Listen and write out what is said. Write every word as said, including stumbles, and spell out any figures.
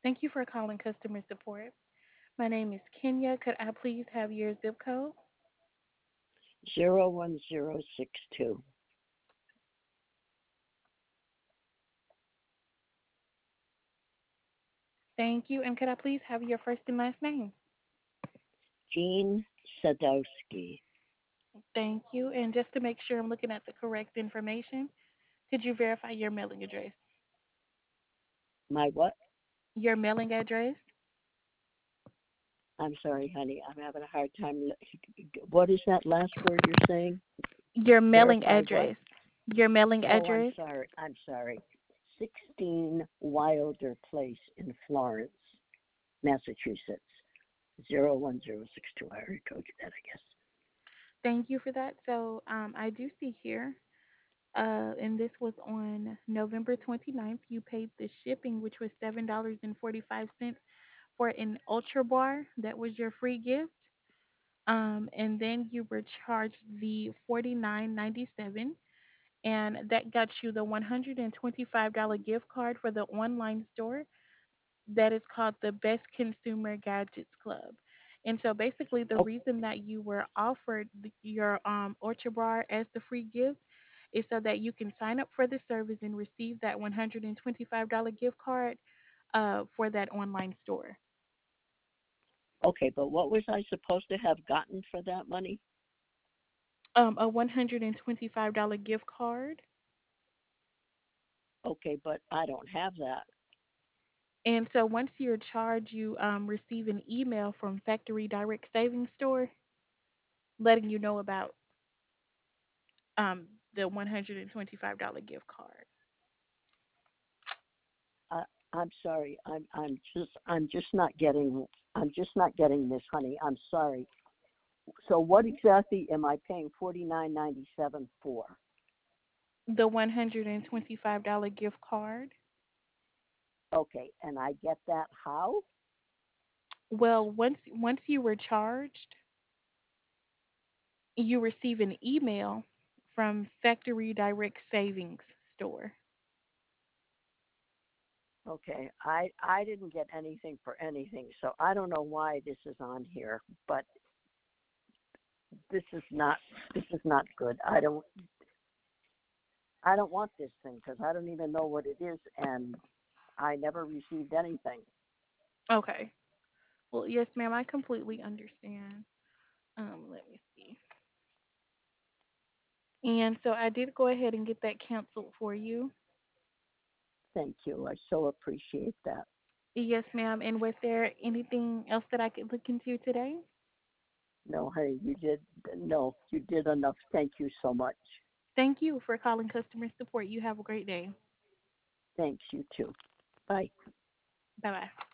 Thank you for calling customer support. My name is Kenya. Could I please have your zip code? Zero one zero six two. Thank you. And could I please have your first and last name? Jean Sadowski. Thank you. And just to make sure I'm looking at the correct information, could you verify your mailing address? My what? Your mailing address? I'm sorry, honey. I'm having a hard time. What is that last word you're saying? Your mailing Verify what? address. Your mailing Oh, I'm address? sorry. I'm sorry. sixteen Wilder Place in Florence, Massachusetts. Zero one zero six two. I already told you that, I guess. Thank you for that. So um, I do see here, uh, and this was on November twenty-ninth. You paid the shipping, which was seven dollars and forty-five cents for an Ultra Bar. That was your free gift. Um, and then you were charged the forty-nine ninety-seven, and that got you the one hundred twenty-five dollars gift card for the online store that is called the Best Consumer Gadgets Club. And so basically, the Oh, reason that you were offered the- your um, Ultra Bar as the free gift is so that you can sign up for the service and receive that one hundred twenty-five dollars gift card uh, for that online store. okay, but what was I supposed to have gotten for that money? Um, a one hundred twenty-five dollars gift card. Okay, but I don't have that. And so once you're charged, you um, receive an email from Factory Direct Savings Store letting you know about um, the one hundred twenty-five dollars gift card. I, I'm sorry. I'm I'm just I'm just not getting I'm just not getting this, honey. I'm sorry. So what exactly am I paying forty nine ninety seven for? The one hundred twenty-five dollars gift card. Okay, and I get that how? Well, once once you were charged, you receive an email from Factory Direct Savings Store. Okay, I I didn't get anything for anything, so I don't know why this is on here, but this is not this is not good. I don't I don't want this thing because I don't even know what it is, and I never received anything. Okay. Well, yes, ma'am, I completely understand. Um, let me see. And so I did go ahead and get that canceled for you. Thank you. I so appreciate that. Yes, ma'am. And was there anything else that I could look into today? No, honey, you did no, you did enough. Thank you so much. Thank you for calling customer support. You have a great day. Thanks, you too. Bye. Bye bye.